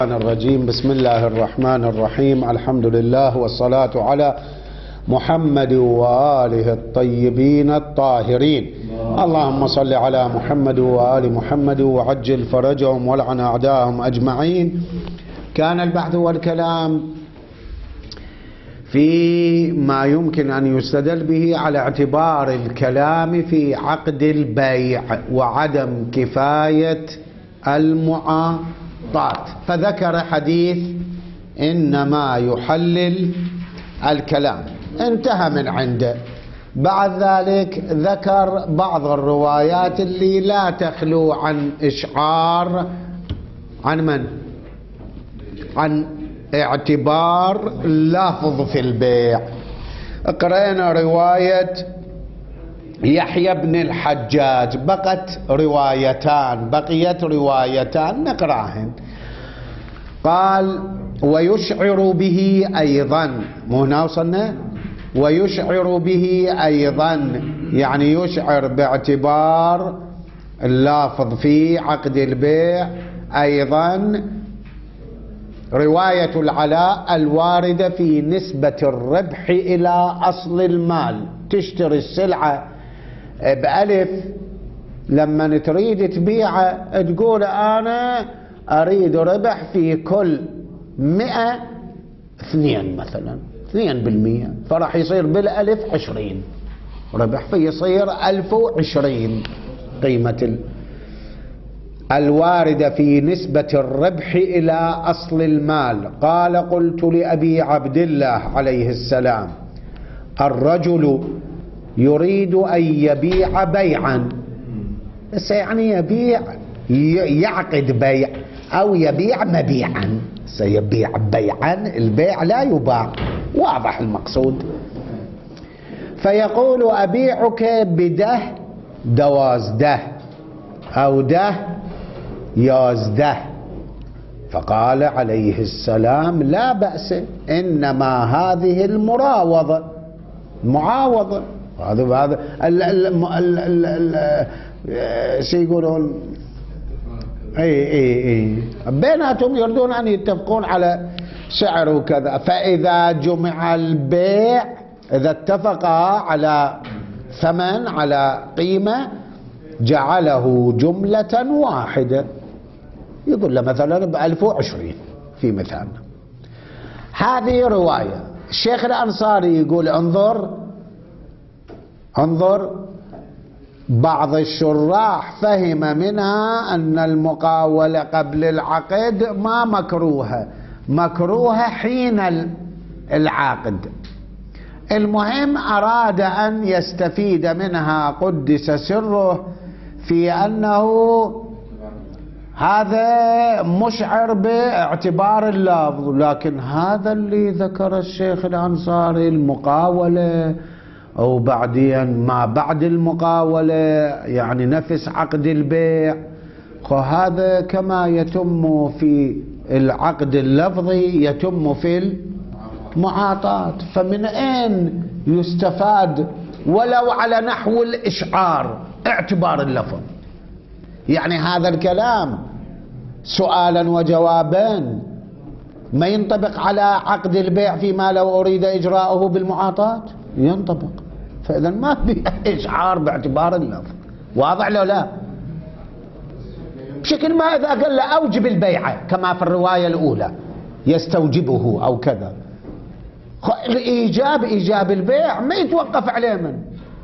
الرجيم. بسم الله الرحمن الرحيم. الحمد لله والصلاة على محمد وآله الطيبين الطاهرين. اللهم صل على محمد وآل محمد وعجل فرجهم ولعن أعداءهم أجمعين. كان البحث والكلام في ما يمكن أن يستدل به على اعتبار الكلام في عقد البيع وعدم كفاية المعاطات، فذكر حديث إنما يحلل الكلام، انتهى من عنده. بعد ذلك ذكر بعض الروايات اللي لا تخلو عن إشعار عن اعتبار لفظ في البيع. قرأنا رواية يحيى بن الحجاج، بقيت روايتان نقراهن. قال ويشعر به أيضا، مو هنا وصلنا، ويشعر به أيضا يعني يشعر باعتبار اللافظ في عقد البيع أيضا رواية العلاء الواردة في نسبة الربح إلى أصل المال. تشتري السلعة بألف، لما تريد تبيعها تقول أنا أريد ربح في كل 100 2 مثلا 2%، فرح يصير بالألف 20 ربح، فيصير 1020 قيمة الواردة في نسبة الربح إلى أصل المال. قال قلت لأبي عبد الله عليه السلام الرجل يريد أن يبيع بيعا، بس يعني يبيع يعقد بيع أو يبيع مبيعا، سيبيع بيعا، البيع لا يباع، واضح المقصود. فيقول أبيعك بده دوازده أو ده يازده، فقال عليه السلام لا بأس، إنما هذه المعاوضة. هذا سيقولون اي بيناتهم يريدون ان يتفقون على سعر وكذا. فاذا جمع البيع، اذا اتفقا على ثمن على قيمة، جعله جملة واحدة، يقول له مثلا ب1020 في مثالنا. هذه رواية. الشيخ الأنصاري يقول انظر بعض الشراح فهم منها أن المقاولة قبل العقد ما مكروهة حين العقد. المهم أراد أن يستفيد منها قدس سره في أنه هذا مشعر باعتبار اللفظ، لكن هذا اللي ذكر الشيخ الأنصاري المقاولة أو بعدين ما بعد المقاولة يعني نفس عقد البيع، وهذا كما يتم في العقد اللفظي يتم في المعاطات. فمن أين يستفاد ولو على نحو الإشعار اعتبار اللفظ؟ يعني هذا الكلام سؤالا وجوابا ما ينطبق على عقد البيع فيما لو أريد إجراءه بالمعاطات؟ ينطبق. فإذا ما في إشعار باعتبار اللفظ، واضح لو لا؟ بشكل ما إذا قال له أوجب البيعة كما في الرواية الأولى يستوجبه أو كذا، إيجاب البيع ما يتوقف عليه من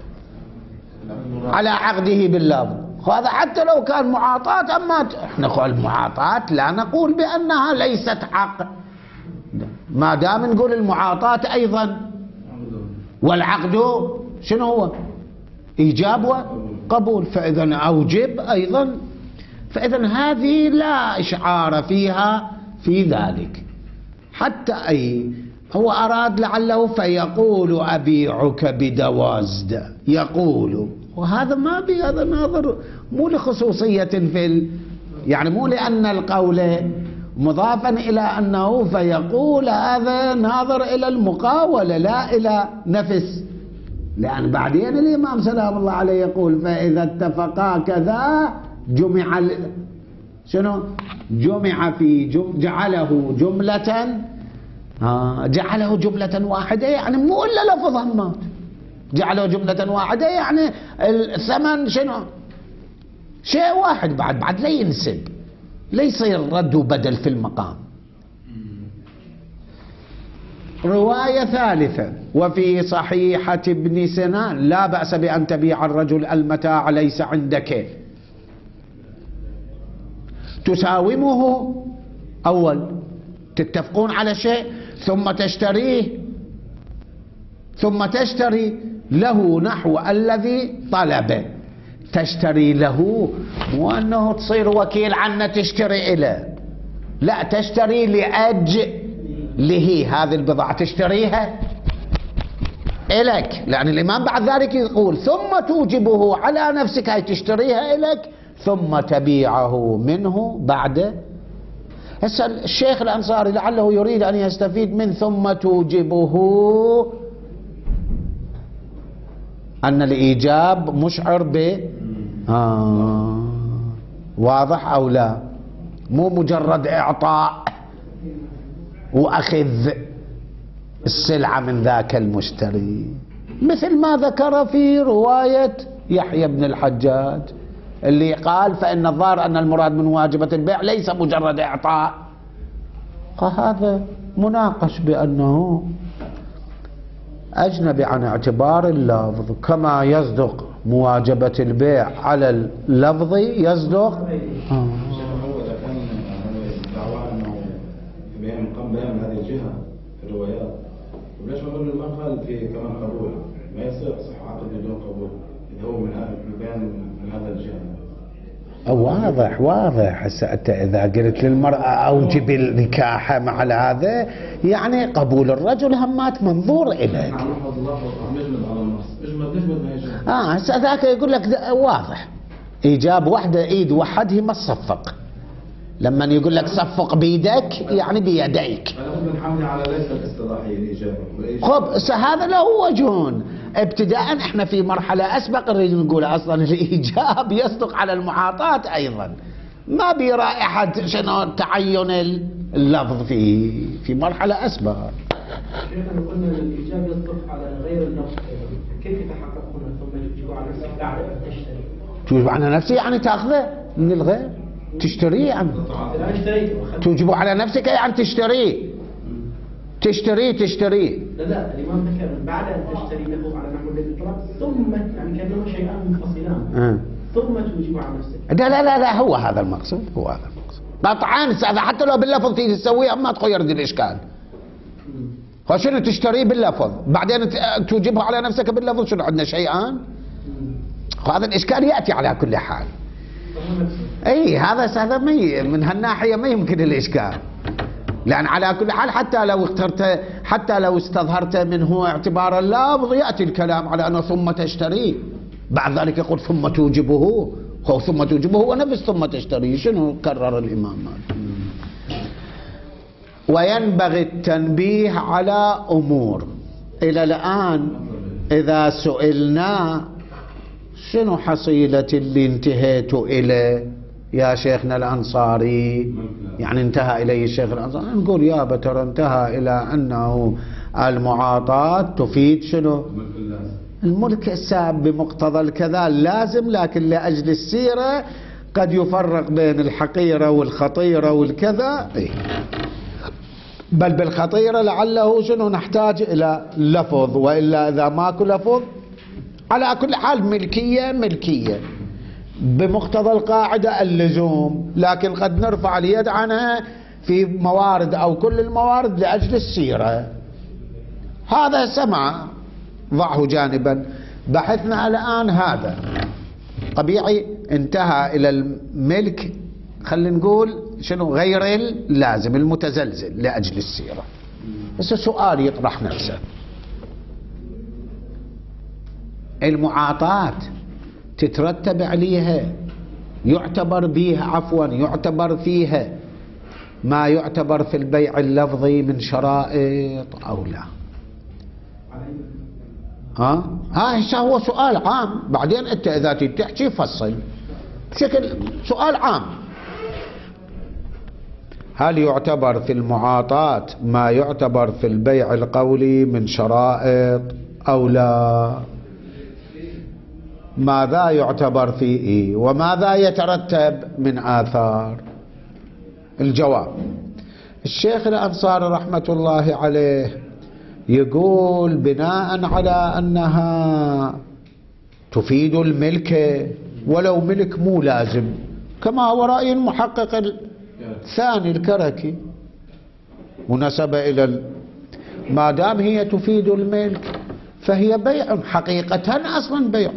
على عقده باللفظ. هذا حتى لو كان معاطات، أما احنا نقول المعاطات لا نقول بأنها ليست عقد، ما دام نقول المعاطات أيضا، والعقد شنو هو؟ إيجاب وقبول، فإذا أوجب أيضا. فإذا هذه لا إشعار فيها في ذلك. حتى هو أراد لعله فيقول أبيعك بدوازد، يقول، وهذا ما بي، هذا ناظر مو لخصوصية في يعني مو لأن القول مضافا إلى أنه فيقول، هذا ناظر إلى المقاولة لا إلى نفس. لأن بعدين الإمام سلام الله عليه يقول فإذا اتفقا كذا جمع شنو جمع في جعله جملة، جعله جملة واحدة يعني مو إلا لفظ همات، جعله جملة واحدة يعني الثمن شنو شيء واحد، بعد لا ينسب، لا يصير رد وبدل في المقام. رواية ثالثة: وفي صحيحة ابن سنان: لا بأس بأن تبيع الرجل المتاع ليس عندك، تساومه أول، تتفقون على شيء ثم تشتريه، ثم تشتري له نحو الذي طلبه. تشتري له مو أنه تصير وكيل عنه تشتري إله، لا، تشتري لأجله هذه البضاعة، تشتريها إلك، لأن الإمام بعد ذلك يقول ثم توجبه على نفسك، هاي تشتريها إلك ثم تبيعه منه بعد. هسه الشيخ الأنصاري لعله يريد أن يستفيد من ثم توجبه أن الإيجاب مشعر ب واضح أو لا، مو مجرد إعطاء وأخذ السلعة من ذاك المشتري، مثل ما ذكر في رواية يحيى بن الحجاج اللي قال فإن الظاهر أن المراد من واجبة البيع ليس مجرد إعطاء، فهذا مناقش بأنه أجنبي عن اعتبار اللفظ، كما يصدق مواجبة البيع على اللفظ يصدق. هو إذا كان دعوى أنه بيان مقام بيان هذه الجهة في الروايات، وليش ما قال في كمان قبول؟ ما يصير صح عقد بدون قبول إذا هو من بيان من هذا الجهة. واضح. هسه أنت إذا قلت للمرأة أوجب النكاح مع هذا يعني قبول الرجل همات منظور إليك. هسه ذاك يقول لك واضح، إيجاب وحدة إيد وحده ما تصفق، لما يقول لك صفق بيدك يعني بيديك. على ليس الاصطلاحي الإيجاب. خب هذا له وجه. ابتداء احنا في مرحلة أسبق نريد نقول أصلا الإيجاب يصدق على المعاطاة أيضا، ما برائحة شنو تعين اللفظ في مرحلة أسبق. شيخنا قلنا ان الإيجاب يصدق على غير اللفظ، كيف يتحقق هنا ثم يجب على نفسك بعد أن تشتري؟ توجب على نفسي يعني تأخذه من الغير، تشتريه يعني توجب على نفسك يعني تشتريه. لا الإمام ذكر بعد أن تشتري له على نحو الذي طلب، ثم يعني كأنهما شيئان منفصلان، ثم توجب على نفسك. لا هو هذا المقصود، قطعا. هذا حتى لو باللفظ تيجي تسويه ما تغير الإشكال. فشنو تشتريه باللفظ بعدين توجبه على نفسك باللفظ، شنو عندنا شيئان؟ هذا الإشكال يأتي على كل حال. اي هذا من هالناحية ما يمكن الإشكال، لأن على كل حال حتى لو استظهرت منه اعتبار اللفظ يأتي الكلام على أنه ثم تشتري، بعد ذلك يقول ثم توجبه، هو ثم توجبه ونفس ثم تشتري. شنو كرر الإمام مالك؟ وينبغي التنبيه على أمور. إلى الآن إذا سئلنا شنو حصيلة اللي انتهيت إليه يا شيخنا الأنصاري، يعني انتهى إليه الشيخ الأنصاري، نقول يا بتر انتهى إلى أنه المعاطاة تفيد شنو؟ الملك الساب بمقتضى الكذا اللازم، لكن لأجل السيرة قد يفرق بين الحقيرة والخطيرة والكذا. بل بالخطيرة لعله شنو نحتاج إلى لفظ، وإلا إذا ماكو لفظ على كل حال ملكية بمقتضى القاعدة اللزوم، لكن قد نرفع اليد عنها في موارد أو كل الموارد لأجل السيرة. هذا سمع ضعه جانبا. بحثنا الآن هذا طبيعي انتهى إلى الملك، خلينا نقول شنو غير اللازم المتزلزل لأجل السيرة. بس السؤال يطرح نفسه، المعاطاة تترتب عليها يعتبر فيها ما يعتبر في البيع اللفظي من شرائط أو لا؟ هذا هو سؤال عام، بعدين أنت إذا تحكي فصل بشكل سؤال عام. هل يعتبر في المعاطاة ما يعتبر في البيع القولي من شرائط أو لا؟ ماذا يعتبر فيه وماذا يترتب من آثار؟ الجواب: الشيخ الأنصاري رحمة الله عليه يقول بناء على أنها تفيد الملك ولو ملك مو لازم، كما هو رأي المحقق الثاني الكركي، ونسب إلى ما دام هي تفيد الملك فهي بيع حقيقة، أصلا بيع،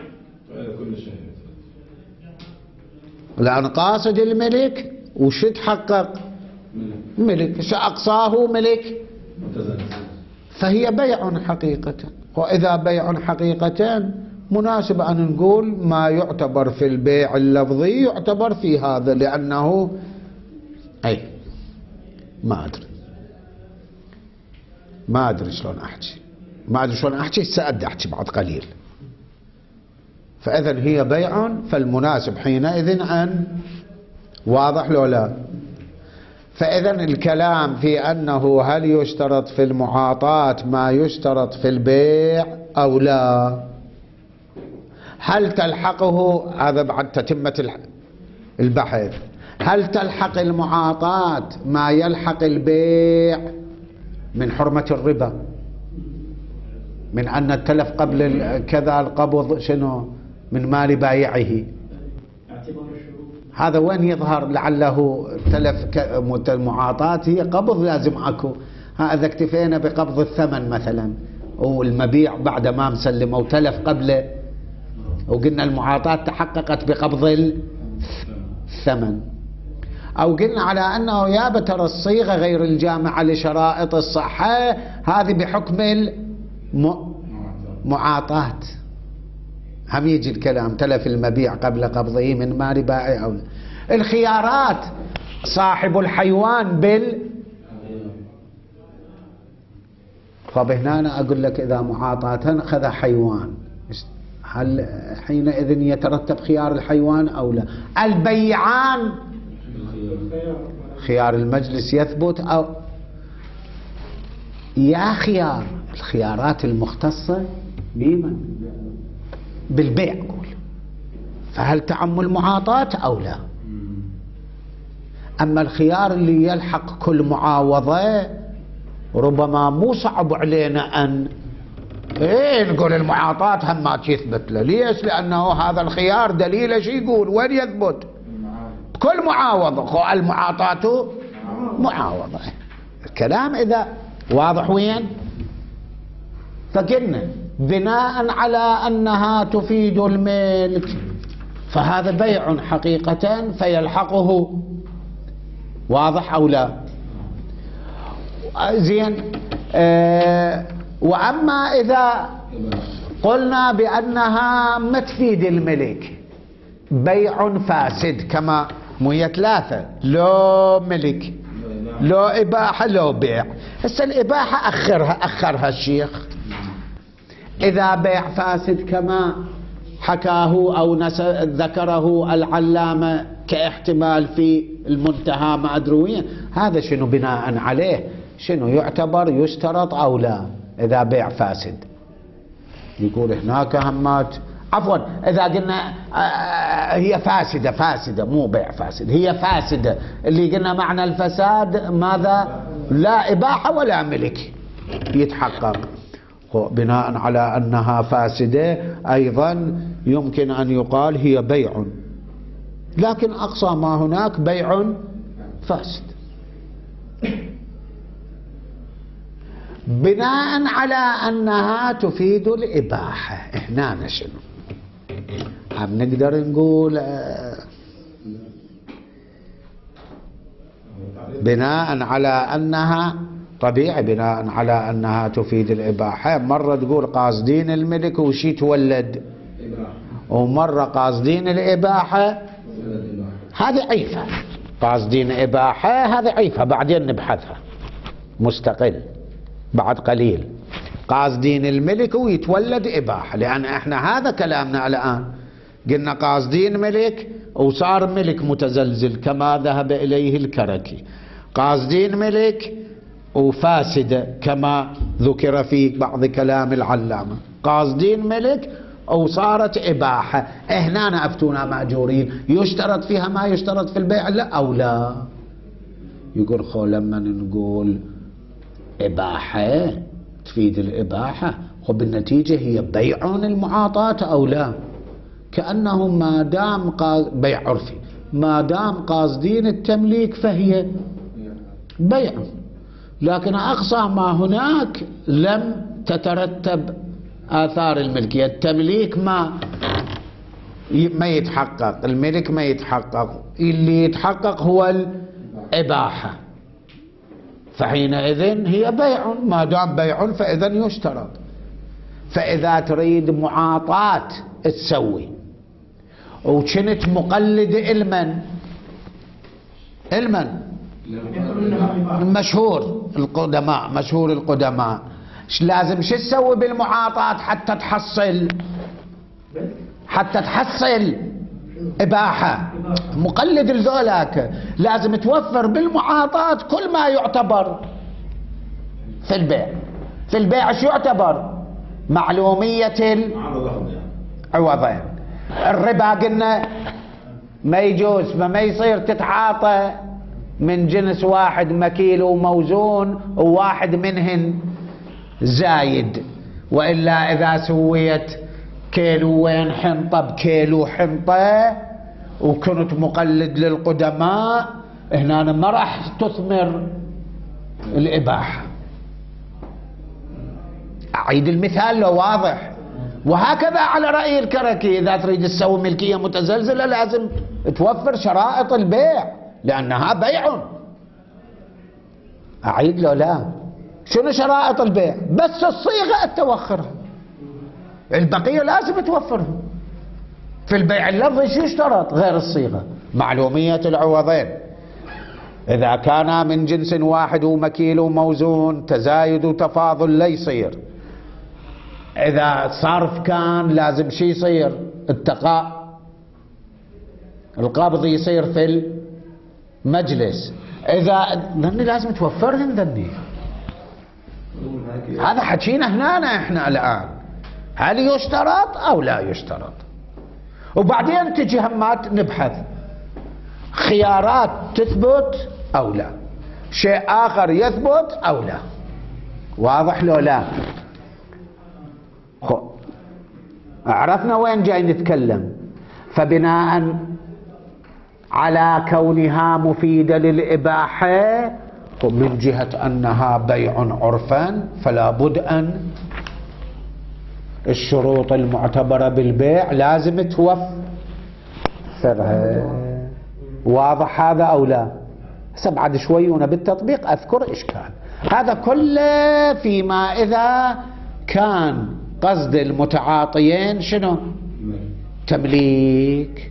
لأن قاصد الملك وش تحقق؟ ملك، سأقصاه ملك، فهي بيع حقيقة. وإذا بيع حقيقة مناسب أن نقول ما يعتبر في البيع اللفظي يعتبر في هذا، لأنه ما أدري شلون أحكي، سأبدأ أحكي بعد قليل. فإذا هي بيع، فالمناسب حينئذ أن واضح لو لا. فإذا الكلام في أنه هل يشترط في المعاطاة ما يشترط في البيع أو لا، هل تلحقه، هذا بعد تتمة البحث، هل تلحق المعاطاة ما يلحق البيع من حرمة الربا، من أن التلف قبل كذا القبض شنو من مال بايعه، هذا وين يظهر لعله تلف المعاطاة هي قبض لازم أكو، إذا اكتفينا بقبض الثمن مثلا والمبيع بعد ما مسلم أو تلف قبله وقلنا المعاطاة تحققت بقبض الثمن، أو قلنا على أنه يا ترى الصيغة غير الجامعة لشرائط الصحة هذه بحكم المعاطاة، هم يجي الكلام تلف المبيع قبل قبضه من مال بائع أو لا. الخيارات صاحب الحيوان فبهنا أنا أقول لك إذا معاطاة أخذ حيوان هل حينئذ يترتب خيار الحيوان أو لا؟ البيعان خيار المجلس يثبت أو يا خيار الخيارات المختصة بمن؟ بالبيع قول، فهل تعم المعاطاة أو لا؟ أما الخيار اللي يلحق كل معاوضة ربما مو صعب علينا أن نقول المعاطاة هم ما يثبت له، ليش؟ لأنه هذا الخيار دليله شو يقول؟ وين يثبت؟ كل معاوضة، المعاطاة معاوضة. الكلام إذا واضح وين؟ فقلنا بناء على أنها تفيد الملك فهذا بيع حقيقة فيلحقه، واضح أو لا؟ زين. وأما إذا قلنا بأنها ما تفيد الملك بيع فاسد، كما هي ثلاثة، لو ملك لو إباحة لو بيع. هسه الإباحة أخرها الشيخ، إذا بيع فاسد كما حكاه أو ذكره العلامة كاحتمال في المنتهى ما أدري وين، هذا شنو بناء عليه شنو يعتبر يشترط أو لا إذا بيع فاسد؟ يقول هناك همات، عفوا إذا قلنا هي فاسدة مو بيع فاسد، هي فاسدة اللي قلنا معنى الفساد ماذا؟ لا إباحة ولا ملك يتحقق. بناء على أنها فاسدة أيضا يمكن أن يقال هي بيع، لكن أقصى ما هناك بيع فاسد. بناء على أنها تفيد الإباحة، هنا شنو هم نقدر نقول بناء على أنها طبيعي، بناء على أنها تفيد الإباحة، مرة تقول قاصدين الملك وشي تولد، ومرة قاصدين الإباحة، هذه عيفة، قاصدين إباحة هذه عيفة بعدين نبحثها مستقل بعد قليل. قاصدين الملك ويتولد إباحة، لأن احنا هذا كلامنا الآن، قلنا قاصدين ملك وصار ملك متزلزل كما ذهب إليه الكركي، قاصدين ملك وفاسدة كما ذكر في بعض كلام العلامة، قاصدين ملك وصارت إباحة، هنا أفتونا مأجورين، يشترط فيها ما يشترط في البيع لا أو لا؟ يقول خو لما نقول إباحة تفيد الإباحة، وبالنتيجة هي بيع المعاطاة أو لا؟ كأنه ما دام بيع عرفي، ما دام قاصدين التمليك فهي بيع، لكن أقصى ما هناك لم تترتب آثار الملكية، التمليك ما يتحقق، الملك ما يتحقق، اللي يتحقق هو الإباحة، فحينئذ هي بيع، ما دام بيع فإذا يشترط. فإذا تريد معاطاة تسوي وكنت مقلد المن مشهور القدماء لازم شو تسوي بالمعاطاة حتى تحصل إباحة؟ مقلد الذولاك لازم توفر بالمعاطاة كل ما يعتبر في البيع شو يعتبر؟ معلومية العوضين. الربا قلنا ما يجوز، ما يصير تتعاطى من جنس واحد مكيل وموزون وواحد منهن زايد، وإلا إذا سويت كيلوين حنطة بكيلو حنطة وكنت مقلد للقدماء هنا ما راح تثمر الإباحة. أعيد المثال لو واضح. وهكذا على رأي الكركي، إذا تريد تسوي ملكية متزلزلة لازم توفر شرائط البيع لأنها بيع. أعيد له لا، شنو شرائط البيع؟ بس الصيغة توخرها، البقية لازم توفرها. في البيع اللفظي شو يشترط غير الصيغة؟ معلومية العوضين، إذا كان من جنس واحد ومكيل وموزون تزايد وتفاضل لا يصير. إذا صرف كان لازم شي يصير؟ القبض يصير في المجلس. إذا ذني لازم توفرهن ذني. هذا حكينا هنا احنا الآن، هل يشترط أو لا يشترط؟ وبعدين تجي همات نبحث خيارات تثبت أو لا، شيء آخر يثبت أو لا. واضح لو لا؟ عرفنا وين جاي نتكلم. فبناء على كونها مفيدة للإباحة ومن جهة أنها بيع عرفا فلا بد أن الشروط المعتبرة بالبيع لازم توفرها. واضح هذا أو لا؟ بعد شوي وأنا بالتطبيق أذكر إشكال. هذا كله فيما إذا كان قصد المتعاطيين شنو؟ تمليك.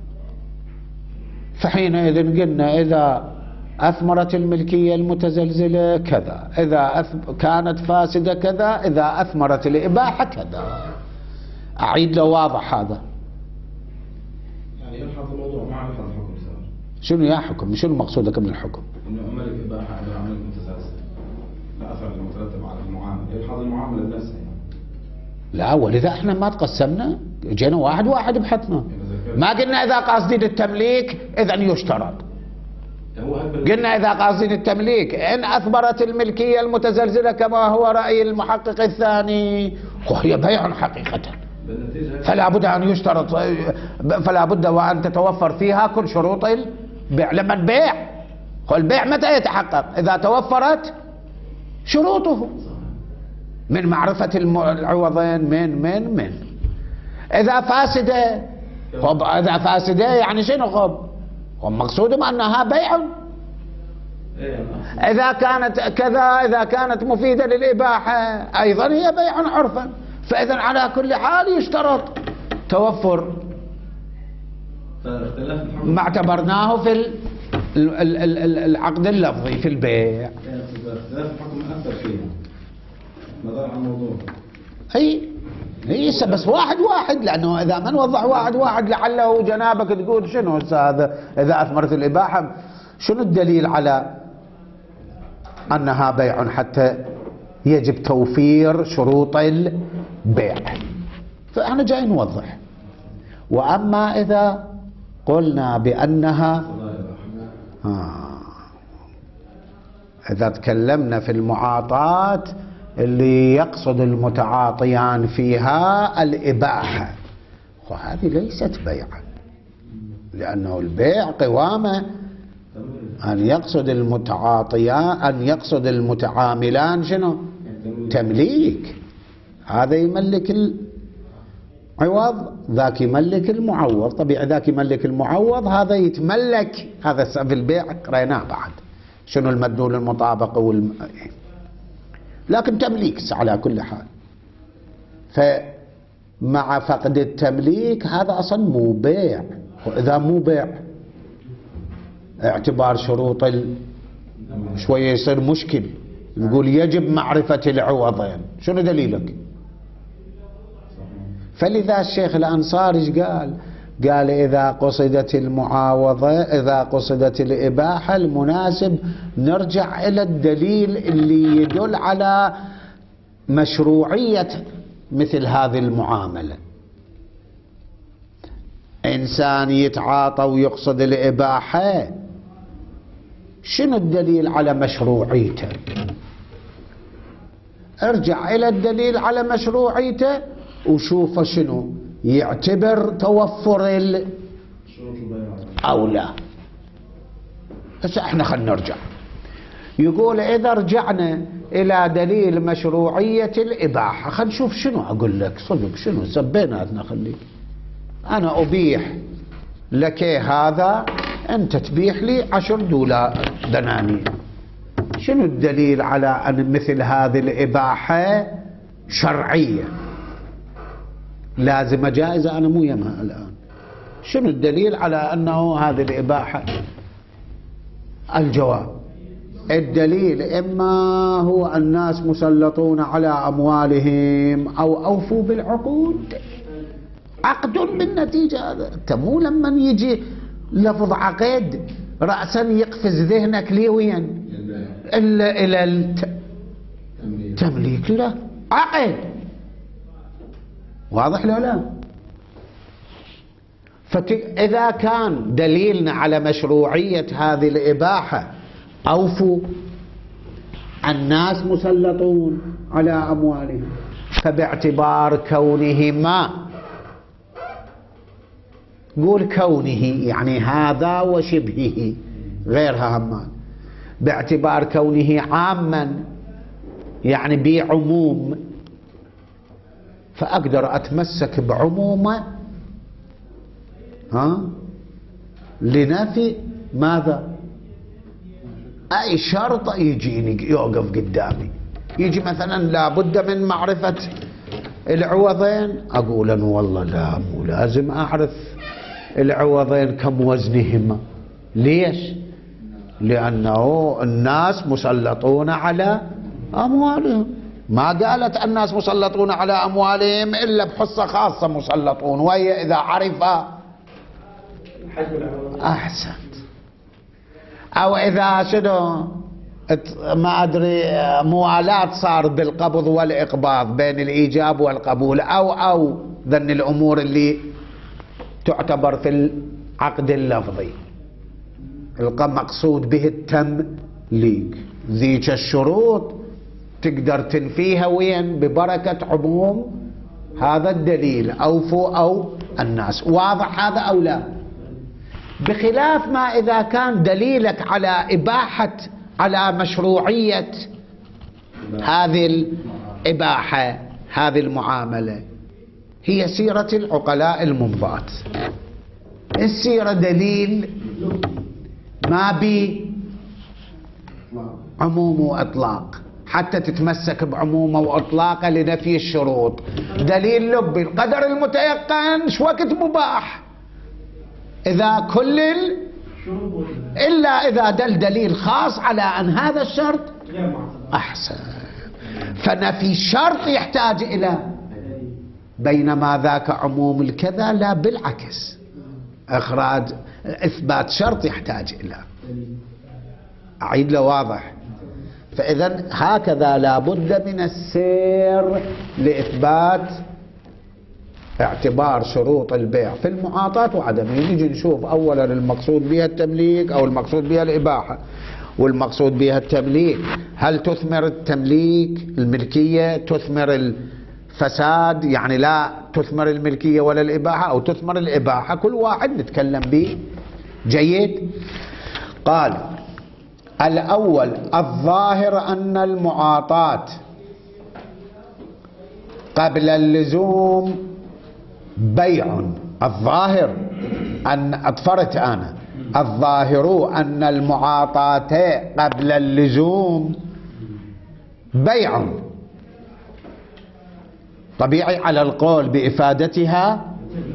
فحينئذ قلنا إذا أثمرت الملكية المتزلزلة كذا، إذا كانت فاسدة كذا، إذا أثمرت الإباحة كذا. أعيد له واضح هذا؟ يعني يلحظ الموضوع ما عم يفهم الحكم صار. شنو يا حكم؟ شنو مقصودك من الحكم؟ إنه ملك إباحة على عمل متزلزل لا أثر المترتب على المعاملة، يلحظ المعاملة بنفسها يعني. لا، ولذا احنا ما تقسمنا، جينا واحد واحد بحثنا، ما قلنا إذا قاصدين التمليك إذن يشترط، قلنا إذا قاصدين التمليك إن أثمرت الملكية المتزلزلة كما هو رأي المحقق الثاني وهي بيع حقيقة فلا بد أن يشترط، فلا بد وأن تتوفر فيها كل شروط البيع. لما البيع والبيع متى يتحقق؟ إذا توفرت شروطه من معرفة العوضين من إذا فاسدة. طب إذا فاسدة يعني شنو خب؟ والمقصود أنها بيع. إذا كانت كذا، إذا كانت مفيدة للإباحة أيضا هي بيع عرفا. فإذا على كل حال يشترط توفر ما اعتبرناه في العقد اللفظي في البيع. اختلاف الحكم أثر فيها نظر عن الموضوع. هي بس واحد لأنه إذا ما نوضح واحد لعله جنابك تقول شنو هذا إذا أثمرت الإباحة شنو الدليل على أنها بيع حتى يجب توفير شروط البيع. فاحنا جاي نوضح. وأما إذا قلنا بأنها إذا تكلمنا في المعاطاة اللي يقصد المتعاطيان فيها الإباحة، وهذه ليست بيعا، لأنه البيع قوامة أن يقصد المتعاطيان، أن يقصد المتعاملان شنو؟ تمليك. هذا يملك العوض، ذاك يملك المعوض. طبيعي ذاك يملك المعوض، هذا يتملك. هذا في البيع قريناه بعد شنو المدلول المطابقة لكن تمليك على كل حال. فمع فقد التمليك هذا أصلا مو بيع. وإذا مو بيع اعتبار شروط شوية يصير مشكل. نقول يجب معرفة العوضين، شنو دليلك؟ فلذا الشيخ الأنصاري ايش قال إذا قصدت المعاوضة، إذا قصدت الإباحة، المناسب نرجع إلى الدليل اللي يدل على مشروعية مثل هذه المعاملة. إنسان يتعاطى ويقصد الإباحة، شنو الدليل على مشروعيته؟ ارجع إلى الدليل على مشروعيته وشوف شنو يعتبر توفر أو لا. هسه احنا خلينا نرجع. يقول إذا رجعنا إلى دليل مشروعية الإباحة، خلينا نشوف شنو أقول لك صدق شنو سبيناتنا. خليك أنا أبيح لك هذا، أنت تبيح لي 10 دنانير. شنو الدليل على أن مثل هذه الإباحة شرعية لازمة جائزة؟ أنا مو يمها الآن. شنو الدليل على أنه هذه الإباحة؟ الجواب الدليل إما هو الناس مسلطون على أموالهم أو أوفوا بالعقود. عقد بالنتيجة. هذا أنت مو لما يجي لفظ عقد رأسا يقفز ذهنك ليه وين إلا إلى التمليك. لا، عقد. واضح لا لا؟ فإذا كان دليلنا على مشروعية هذه الإباحة أوفوا، الناس مسلطون على أموالهم، فباعتبار كونهما، قول كونه يعني هذا وشبهه غيرها همان، باعتبار كونه عاما يعني بعموم، فأقدر أتمسك بعمومه لنفي ماذا؟ أي شرط يجيني يوقف قدامي. يجي مثلا لابد من معرفة العوضين، أقول أنا والله لا، مو لازم أعرف العوضين كم وزنهما. ليش؟ لأنه الناس مسلطون على أموالهم. ما قالت الناس مسلطون على أموالهم إلا بحصة خاصة مسلطون، وهي إذا عرف أحسنت، أو إذا شنو ما أدري موالاة صار بالقبض والإقباض بين الإيجاب والقبول، أو ذن الأمور اللي تعتبر في العقد اللفظي المقصود به التمليك. ذيك الشروط تقدر تنفيها وين؟ ببركة عموم هذا الدليل أوفوا أو الناس. واضح هذا أو لا؟ بخلاف ما إذا كان دليلك على إباحة، على مشروعية هذه الإباحة، هذه المعاملة هي سيرة العقلاء الممضاة. السيرة دليل ما بي عموم وإطلاق، حتى تتمسك بعمومه وإطلاقه لنفي الشروط. دليل لبي القدر المتيقن شو وقت مباح إذا كل إلا إذا دل دليل خاص على أن هذا الشرط أحسن. فنفي الشرط يحتاج إلى، بينما ذاك عموم الكذا لا، بالعكس إخراج إثبات شرط يحتاج إلى. أعيد له واضح؟ فإذا هكذا لا بد من السير لإثبات اعتبار شروط البيع في المعاطاة وعدمه. نيجي نشوف أولا المقصود بها التمليك أو المقصود بها الإباحة. والمقصود بها التمليك، هل تثمر التمليك الملكية تثمر الفساد، يعني لا تثمر الملكية ولا الإباحة، أو تثمر الإباحة؟ كل واحد نتكلم به. جيد. قال الأول الظاهر أن المعاطاة قبل اللزوم بيع. الظاهر أن أطفرت أنا، الظاهر أن المعاطاة قبل اللزوم بيع. طبيعي على القول بإفادتها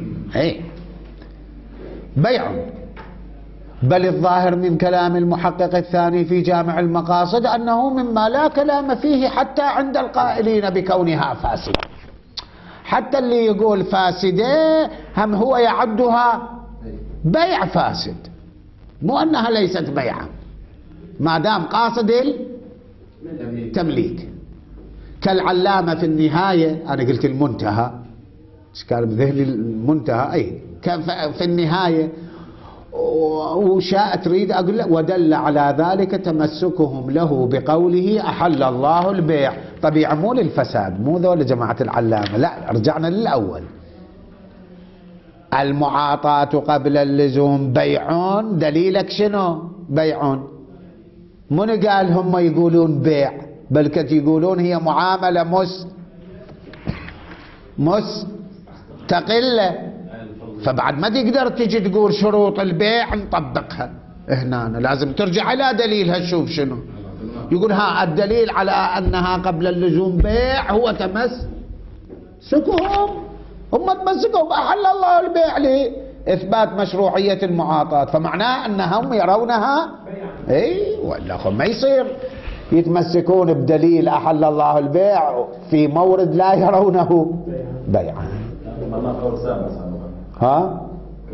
بيع. بل الظاهر من كلام المحقق الثاني في جامع المقاصد أنه مما لا كلام فيه حتى عند القائلين بكونها فاسدة. حتى اللي يقول فاسدة هم هو يعدها بيع فاسد، مو أنها ليست بيعا ما دام قاصد التمليك. كالعلامة في النهاية، أنا قلت المنتهى كان بذهني المنتهى، أي في النهاية وشاء تريد أقول له ودل على ذلك تمسكهم له بقوله أحل الله البيع. طبيعي مو للفساد، مو ذول جماعة العلامة، لا رجعنا للأول. المعاطاة قبل اللزوم بيع، دليلك شنو بيع؟ من قال هم يقولون بيع، بل كنت يقولون هي معاملة مستقلة. فبعد ما تقدر تجي تقول شروط البيع نطبقها هنا، لازم ترجع إلى دليلها. شوف شنو يقول، ها الدليل على أنها قبل اللزوم بيع هو تمسكهم، هم تمسكوا بأحل الله البيع لإثبات مشروعية المعاطاة، فمعناه أنهم يرونها ولا ما يصير يتمسكون بدليل أحل الله البيع في مورد لا يرونه بيعا. ها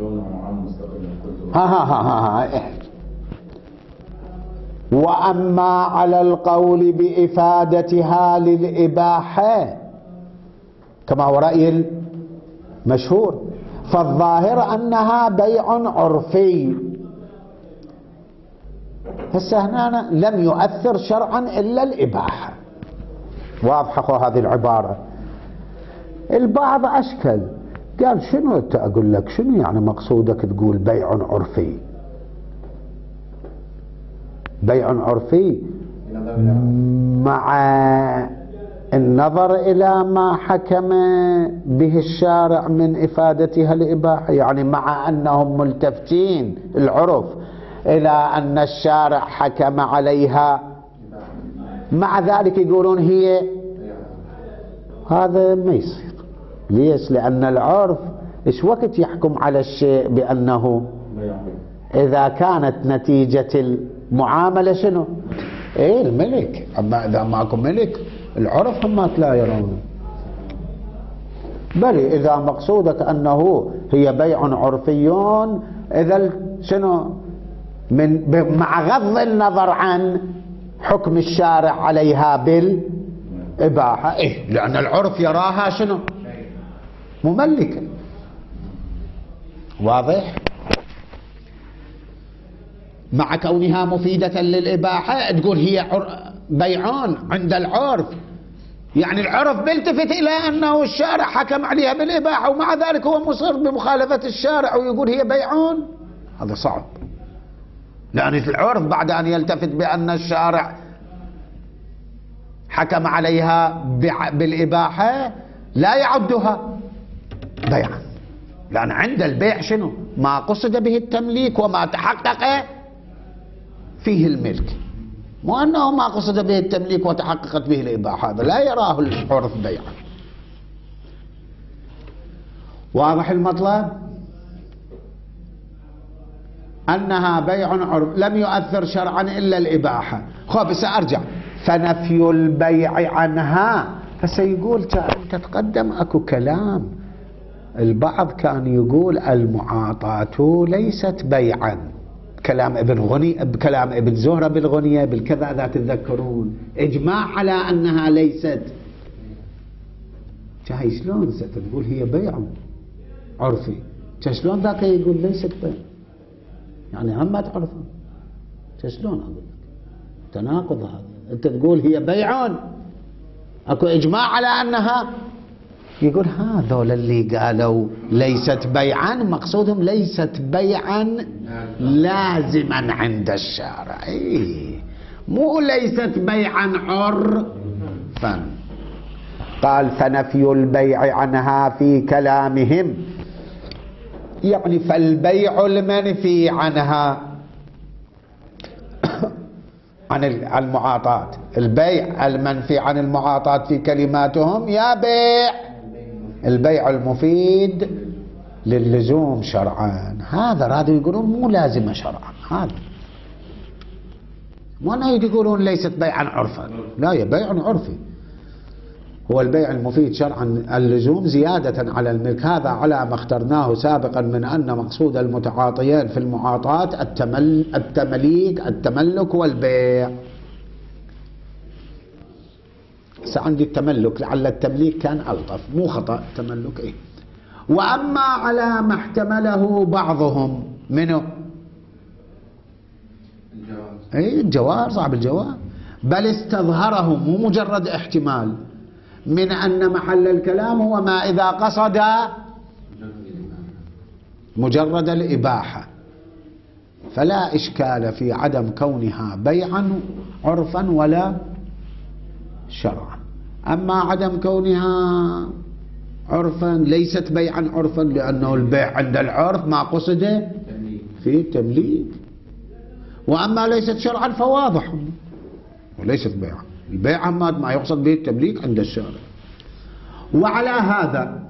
وأما على القول بإفادتها للإباحة كما هو رأي المشهور، فالظاهر أنها بيع عرفي. هسه هنا لم يؤثر شرعا إلا الإباحة. واضحة هذه العبارة. البعض أشكل قال شنو أقول لك شنو يعني مقصودك تقول بيع عرفي؟ بيع عرفي مع النظر إلى ما حكم به الشارع من إفادتها الإباحة، يعني مع أنهم ملتفتين العرف إلى أن الشارع حكم عليها، مع ذلك يقولون هي. هذا ما يصير. ليش؟ لأن العرف إيش وقت يحكم على الشيء بأنه إذا كانت نتيجة المعاملة شنو؟ الملك. أما إذا ماكو ملك العرف هم لا يرونه. بل إذا مقصودك أنه هي بيع عرفيون، إذا شنو مع غض النظر عن حكم الشارع عليها بالإباحة، لأن العرف يراها شنو؟ مملكة. واضح؟ مع كونها مفيدة للإباحة تقول هي بيعان عند العرف، يعني العرف بيلتفت إلى أنه الشارع حكم عليها بالإباحة ومع ذلك هو مصر بمخالفة الشارع ويقول هي بيعان. هذا صعب، لأن العرف بعد أن يلتفت بأن الشارع حكم عليها بالإباحة لا يعدها بيعا، لأن عند البيع شنو؟ ما قصد به التمليك وما تحقق فيه الملك، مو أنه ما قصد به التمليك وتحققت به الإباحة، هذا لا يراه العرف بيعا. واضح المطلب؟ أنها بيع عرف لم يؤثر شرعا إلا الإباحة. خب سأرجع، فنفي البيع عنها. فسيقول تتقدم أكو كلام، البعض كان يقول المعاطاة ليست بيعا، بكلام ابن غني، بكلام ابن زهرة بالغنية بالكذا إذا تتذكرون إجماع على أنها ليست. جاي شلون تقول هي بيع عرفي، شلون ذاك يقول ليست بيع؟ يعني هم ما تعرفون شلون أقول لك تناقض هذا. أنت تقول هي بيع، أكو إجماع على أنها، يقول هذول اللي قالوا ليست بيعا مقصودهم ليست بيعا لازما عند الشارع، مو ليست بيعا عرفا. قال فنفي البيع عنها في كلامهم، يعني فالبيع المنفي عنها عن المعاطاة، البيع المنفي عن المعاطاة في كلماتهم يا بيع البيع المفيد للزوم شرعا. هذا رادوا يقولون مو لازمة شرعا، هذا وانا يقولون ليست بيعا عرفا، لا هي بيع عرفي. هو البيع المفيد شرعا اللزوم زيادة على الملك، هذا على ما اخترناه سابقا من أن مقصود المتعاطيين في المعاطاة التملك والبيع. عندي التملك، لعل التمليك كان ألطف، مو خطأ التملك. إيه؟ وأما على ما احتمله بعضهم منه الجواز، صعب الجواز، بل استظهره مو مجرد احتمال، من أن محل الكلام هو ما إذا قصد مجرد الإباحة، فلا إشكال في عدم كونها بيعا عرفا ولا شرعا. أما عدم كونها عرفا ليست بيعا عرفا لأنه البيع عند العرف ما قصد فيه التمليك، وأما ليست شرعا فواضح وليست بيعا، البيع ما يقصد به التمليك عند الشارع. وعلى هذا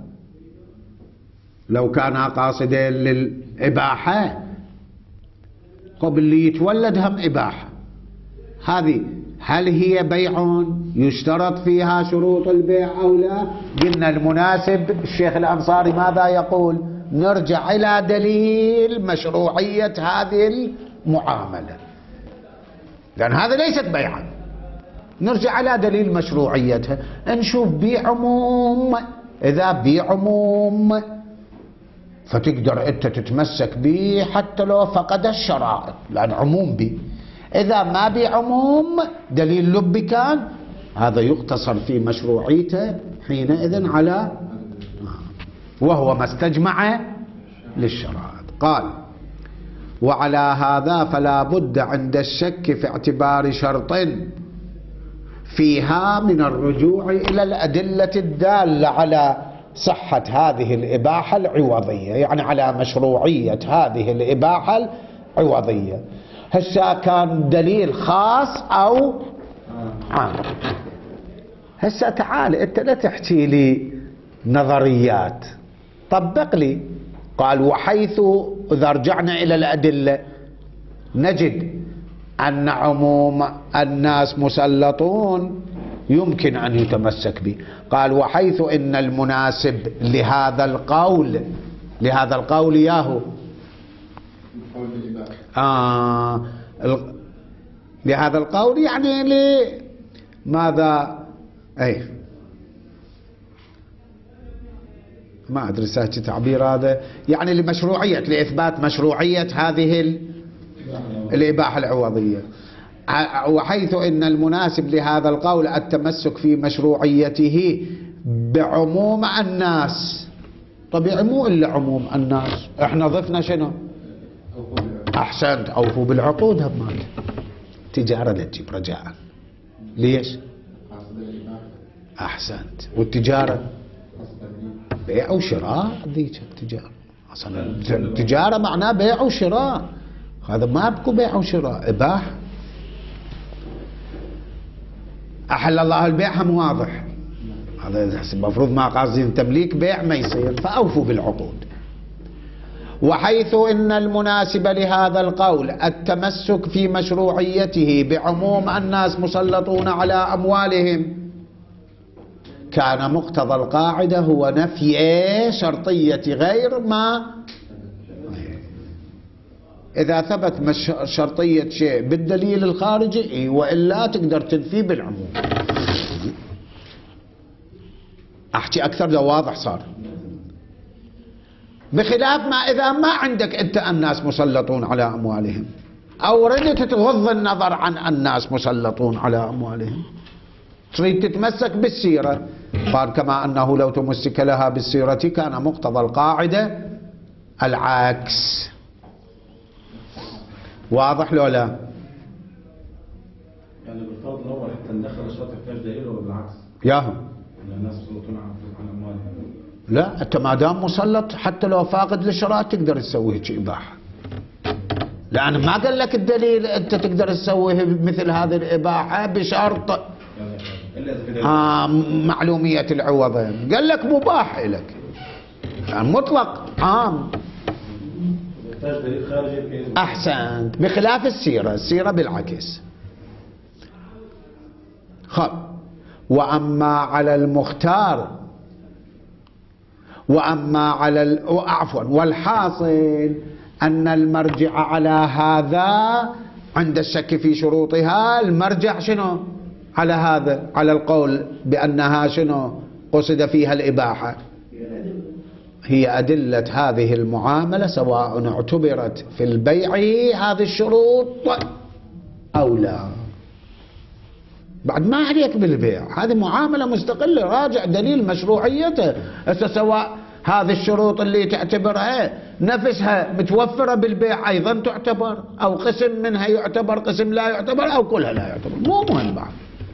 لو كان قاصدا للإباحة قبل اللي يتولد هم إباحة، هذه هل هي بيع يشترط فيها شروط البيع أو لا؟ قلنا المناسب الشيخ الأنصاري ماذا يقول؟ نرجع إلى دليل مشروعية هذه المعاملة، لأن هذا ليست بيعا، نرجع على دليل مشروعيتها، نشوف بعموم. إذا بعموم فتقدر أنت تتمسك به حتى لو فقد الشرائط، لأن عموم به. إذا ما بعموم دليل لب كان، هذا يقتصر في مشروعيته حينئذ على وهو ما استجمع للشرائط. قال وعلى هذا فلا بد عند الشك في اعتبار شرط فيها من الرجوع إلى الأدلة الدالة على صحة هذه الإباحة العوضية، يعني على مشروعية هذه الإباحة العوضية، هسا كان دليل خاص أو عام. هسا تعال أنت لا تحكي لي نظريات، طبق لي. قال وحيث إذا رجعنا إلى الأدلة نجد أن عموم الناس مسلطون يمكن أن يتمسك به. قال وحيث إن المناسب لهذا القول ياهو لهذا القول، يعني لماذا ما أدري ساعة تعبير هذا، يعني لمشروعية، لإثبات مشروعية هذه الإباحة العوضية. وحيث إن المناسب لهذا القول التمسك في مشروعيته بعموم الناس. طبيعي مو إلا عموم الناس، احنا ضفنا شنو؟ أحسنت، أوفوا بالعقود هم تجارة لا تجيب رجاء. ليش؟ أحسنت. والتجارة بيع وشراء، ذيك التجارة أصلا التجارة معناه بيع وشراء، هذا ما بكو بيع وشراء، إباحة. أحل الله البيع هم واضح، هذا المفروض ما قاصدين تمليك بيع ما يصير، فأوفوا بالعقود. وحيث إن المناسب لهذا القول التمسك في مشروعيته بعموم الناس مسلطون على أموالهم، كان مقتضى القاعدة هو نفي شرطية غير ما إذا ثبت شرطية شيء بالدليل الخارجي وإلا تقدر تنفيه بالعموم. أحكي أكثر لو واضح صار. بخلاف ما إذا ما عندك أنت الناس مسلطون على أموالهم، أو ردت تغض النظر عن الناس مسلطون على أموالهم، تريد تتمسك بالسيرة، قال كما أنه لو تمسك لها بالسيرة كان مقتضى القاعدة العكس. واضح لو لا؟ يعني بالفرض الأول حتى ندخل الشرط يحتاج دليل ولا بالعكس؟ ياهم إن الناس مسلطون عن أموالهم. لا، أنت ما دام مسلط حتى لو فاقد للشراء تقدر تسوي هيك إباحة، لأن ما قال لك الدليل أنت تقدر تسوي مثل هذه الإباحة بشرط معلومية العوضين، قال لك مباح لك، يعني مطلق عام. أحسنت، بخلاف السيرة، السيرة بالعكس. خب، وأما على المختار وأما على عفوا، والحاصل أن المرجع على هذا عند الشك في شروطها، المرجع شنو على هذا؟ على القول بأنها شنو قصد فيها الإباحة، هي أدلة هذه المعاملة سواء اعتبرت في البيع هذه الشروط أو لا. بعد ما عليك بالبيع، هذه معاملة مستقلة، راجع دليل مشروعيته. سواء هذه الشروط اللي تعتبرها نفسها متوفرة بالبيع أيضا تعتبر، أو قسم منها يعتبر، قسم لا يعتبر، أو كلها لا يعتبر، مو مهم بعد.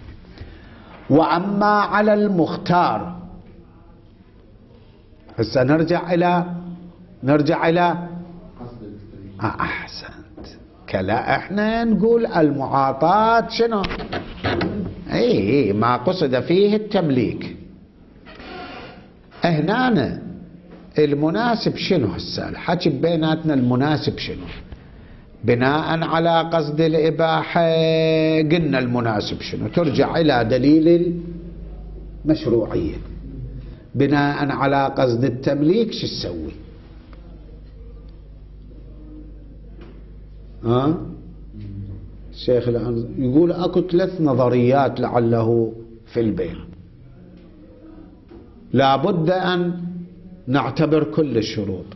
وأما على المختار، هسه نرجع إلى أحسنت كلا، احنا نقول المعاطاة شنو؟ اي ما قصد فيه التمليك. هنا المناسب شنو؟ هسه الحكي بيناتنا المناسب شنو؟ بناء على قصد الإباحة قلنا المناسب شنو؟ ترجع إلى دليل المشروعية. بناء على قصد التمليك شو تسوي؟ الشيخ الآن يقول اكو 3 نظريات لعله في البيع، لابد أن نعتبر كل الشروط،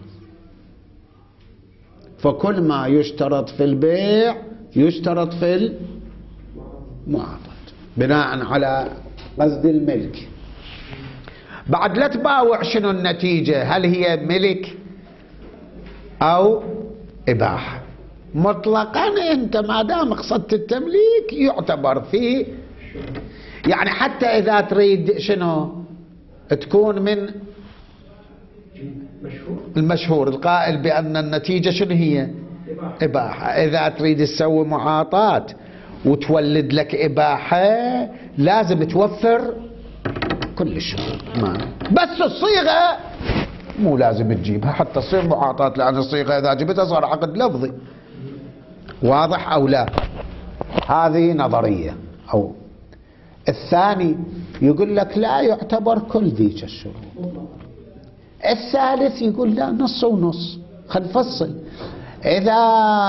فكل ما يشترط في البيع يشترط في المعاطاة بناء على قصد الملك. بعد لا تباوع شنو النتيجة، هل هي ملك أو إباحة. مطلقا أنت ما دام قصدت التمليك يعتبر فيه، يعني حتى إذا تريد شنو تكون من المشهور القائل بأن النتيجة شنو هي؟ إباحة. إذا تريد تسوي معاطاة وتولد لك إباحة لازم توفر كل الشروط، بس الصيغة مو لازم تجيبها حتى تصير معاطاة، لأن الصيغة إذا جبتها صار عقد لفظي. واضح أو لا؟ هذه نظرية. أو الثاني يقول لك لا يعتبر كل ذيك الشروط. الثالث يقول لا، نص ونص. خل نفصل. إذا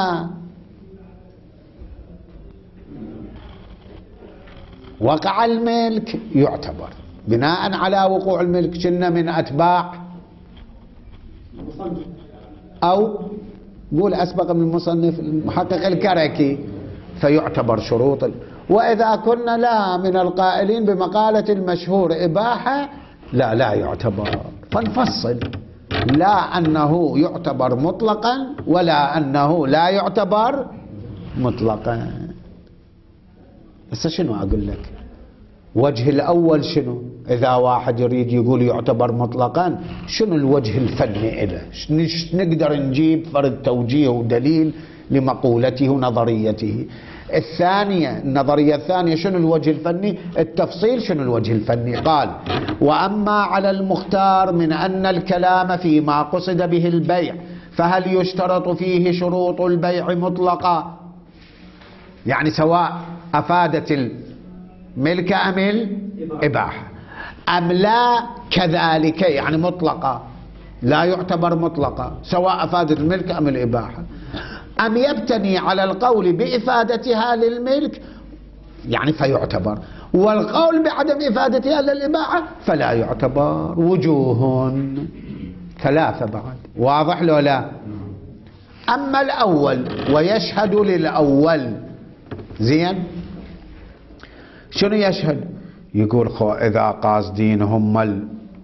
وقع الملك يعتبر بناء على وقوع الملك، كنا من أتباع أو قول أسبق من المصنف المحقق الكركي، فيعتبر شروط. وإذا كنا لا من القائلين بمقالة المشهور إباحة، لا يعتبر. فنفصل، لا أنه يعتبر مطلقا ولا أنه لا يعتبر مطلقا. بس شنو أقول لك؟ وجه الأول شنو؟ إذا واحد يريد يقول يعتبر مطلقا، شنو الوجه الفني إله؟ نقدر نجيب فرد توجيه ودليل لمقولته ونظريته. الثانية، النظرية الثانية، شنو الوجه الفني؟ التفصيل شنو الوجه الفني؟ قال وأما على المختار من أن الكلام فيما قصد به البيع، فهل يشترط فيه شروط البيع مطلقة؟ يعني سواء أفادت الملك أم الإباحة أم لا كذلك، يعني مطلقة لا يعتبر مطلقة سواء أفادت الملك أم الإباحة. أم يبتني على القول بإفادتها للملك يعني فيعتبر، والقول بعدم إفادتها للإباحة فلا يعتبر. وجوه ثلاثة بعد، واضح لو لا؟ أما الأول ويشهد للأول، زين، شنو يشهد؟ يقول خو إذا قاصدين هم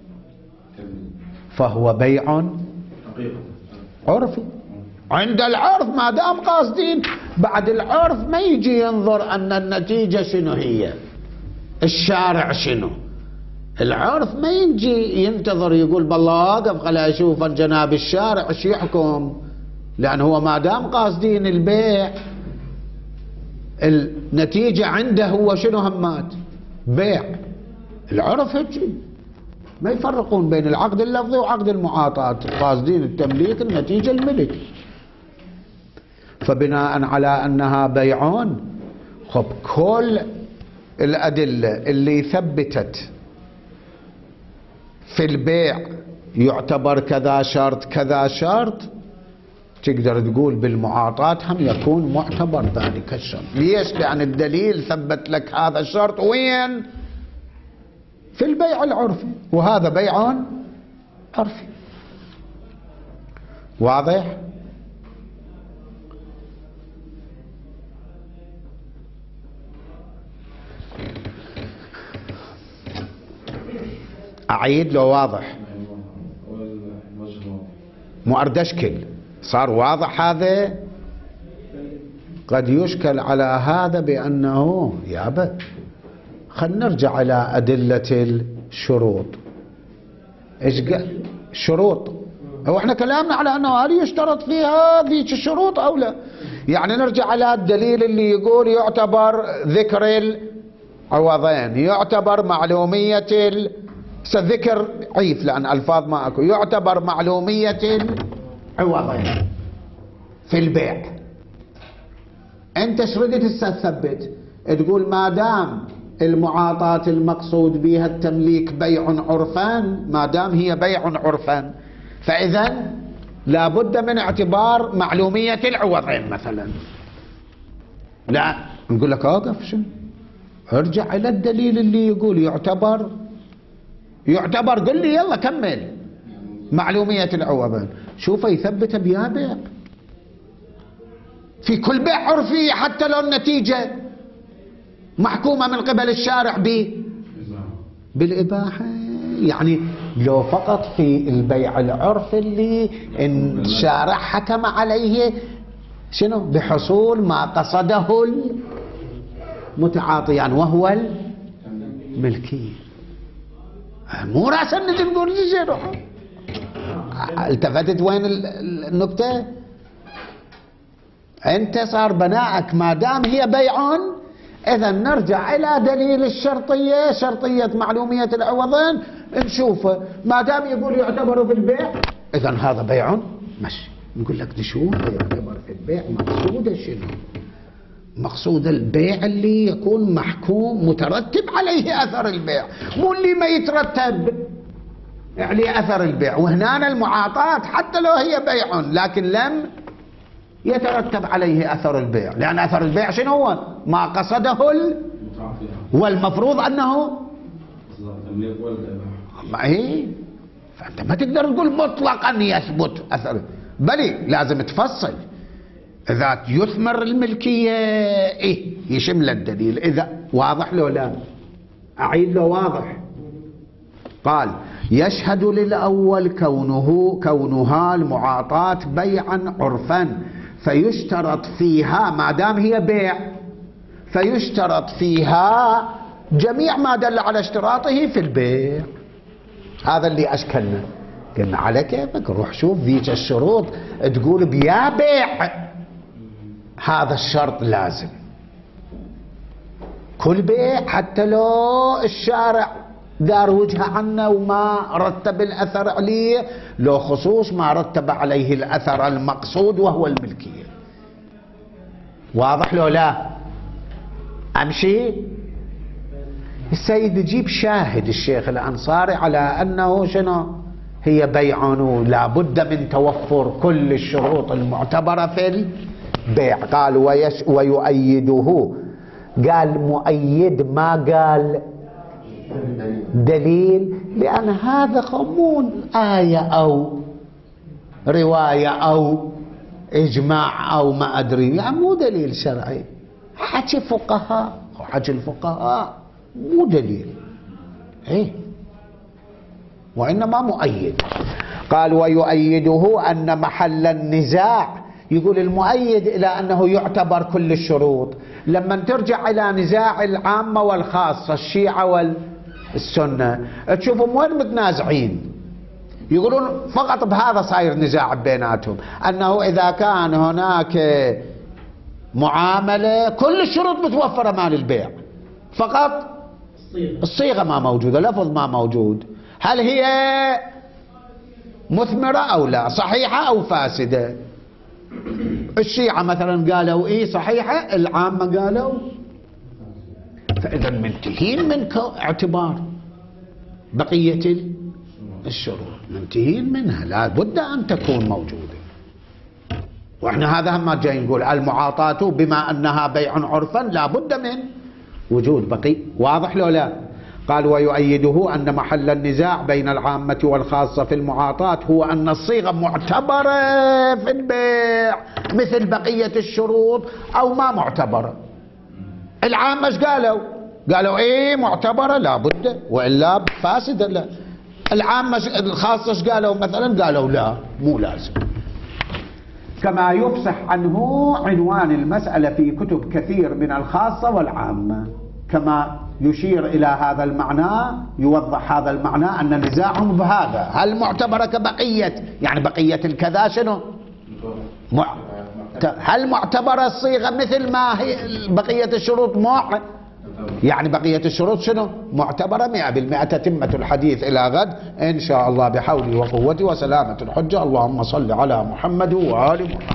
فهو بيع عرفي. عند العرف ما دام قاصدين، بعد العرف ما يجي ينظر أن النتيجة شنو هي، الشارع شنو. العرف ما يجي ينتظر يقول بالله أقف خلي أشوف جناب الشارع ايش يحكم، لأن هو ما دام قاصدين البيع النتيجة عنده هو شنو همات بيع. العرف هيك ما يفرقون بين العقد اللفظي وعقد المعاطاة، قاصدين التمليك النتيجة الملك. فبناء على أنها بيعون، خب كل الأدلة اللي ثبتت في البيع يعتبر كذا شرط كذا شرط، تقدر تقول بالمعاطاة هم يكون معتبر ذلك الشرط. ليش؟ لأن الدليل ثبت لك هذا الشرط وين؟ في البيع العرفي، وهذا بيع عرفي. واضح؟ أعيد لو واضح؟ مو أردشكل، صار واضح هذا. قد يشكل على هذا بأنه يابا خلنا نرجع إلى أدلة الشروط. إيش قال؟ شروط. هو احنا كلامنا على أنه هل يشترط فيها ذيك الشروط أو لا؟ يعني نرجع على الدليل اللي يقول يعتبر ذكر العوضين، يعتبر معلومية ذكر عيف لأن ألفاظ ما أكو، يعتبر معلومية العوضين في البيع. أنت ايش ردت تثبت؟ تقول ما دام المعاطاة المقصود بها التمليك بيع عرفان، ما دام هي بيع عرفان فإذا لا بد من اعتبار معلومية العوضين مثلا. لا، نقول لك اوقف، شنو؟ ارجع إلى الدليل اللي يقول يعتبر قل لي يلا كمل معلومية العوضين. شوف يثبت بيا بيع في كل بيع عرفي حتى لو النتيجة محكومة من قبل الشارع بالإباحة. يعني لو فقط في البيع العرفي اللي الشارع حكم عليه شنو بحصول ما قصده المتعاطيان وهو الملكية. مو راسا نجي نقول شنو. التفتت وين النكتة؟ انت صار بناءك ما دام هي بيع، اذا نرجع الى دليل الشرطية، شرطية معلومية العوضين نشوفه. ما دام يقول يعتبر بالبيع اذا هذا بيع ماشي. نقول لك نشوف يعتبر في البيع مقصوده شنو؟ مقصود البيع اللي يكون محكوم مترتب عليه اثر البيع، مو اللي ما يترتب عليه اثر البيع. وهنا المعاطاة حتى لو هي بيع لكن لم يترتب عليه اثر البيع، لان اثر البيع شنو هو؟ ما قصده والمفروض انه ايه. فانت ما تقدر تقول مطلقا يثبت اثر، بل لازم تفصل. اذا يثمر الملكيه ايه يشمل الدليل. اذا واضح لو لا؟ اعيد لو واضح. قال يشهد للاول كونها المعاطاة بيعا عرفا، فيشترط فيها ما دام هي بيع فيشترط فيها جميع ما دل على اشتراطه في البيع. هذا اللي اشكلنا. قلنا على كيفك روح شوف ذيك الشروط تقول بيا بيع هذا الشرط لازم. كل بيع حتى لو الشارع دار وجهه عنه وما رتب الأثر عليه، لو خصوص ما رتب عليه الأثر المقصود وهو الملكية. واضح لو لا؟ أمشي. السيد يجيب شاهد الشيخ الأنصاري على أنه شنو هي بيع، ولا بد من توفر كل الشروط المعتبرة في بيع. قال ويؤيده، قال مؤيد ما قال دليل، لأن هذا قانون آية أو رواية أو إجماع أو ما أدري، يعني مو دليل شرعي. حكي فقهاء وحكي الفقهاء مو دليل، إيه، وإنما مؤيد. قال ويؤيده أن محل النزاع، يقول المؤيد إلى أنه يعتبر كل الشروط. لما ترجع إلى نزاع العامة والخاصة، الشيعة والسنة، تشوفهم وين متنازعين، يقولون فقط بهذا صاير نزاع بيناتهم، أنه إذا كان هناك معاملة كل الشروط متوفرة مال البيع، فقط الصيغة ما موجودة، لفظ ما موجود، هل هي مثمرة أو لا، صحيحة أو فاسدة. الشيعة مثلا قالوا إيه صحيحة، العامة قالوا، فإذا منتهين من اعتبار بقية الشروط، منتهين منها، لا بد أن تكون موجودة. وإحنا هذا هم جاي نقول المعاطاة بما أنها بيع عرفا لا بد من وجود بقي، واضح لو لا؟ قال ويؤيده أن محل النزاع بين العامة والخاصة في المعاطاة هو أن الصيغة معتبرة في البيع مثل بقية الشروط أو ما معتبرة. العامة ايش قالوا؟ قالوا إيه معتبرة لا بد، وإلا فاسدة لا. العامة الخاصة ايش قالوا مثلا؟ قالوا لا مو لازم. كما يفصح عنه عنوان المسألة في كتب كثير من الخاصة والعامة، كما يشير إلى هذا المعنى، يوضح هذا المعنى أن نزاعهم بهذا، هل معتبرة كبقية، يعني بقية الكذا شنو؟ هل معتبرة الصيغة مثل ما هي بقية الشروط؟ يعني بقية الشروط شنو؟ معتبرة 100%. تتمة الحديث إلى غد إن شاء الله بحولي وقوتي وسلامة الحجة. اللهم صل على محمد وآل محمد.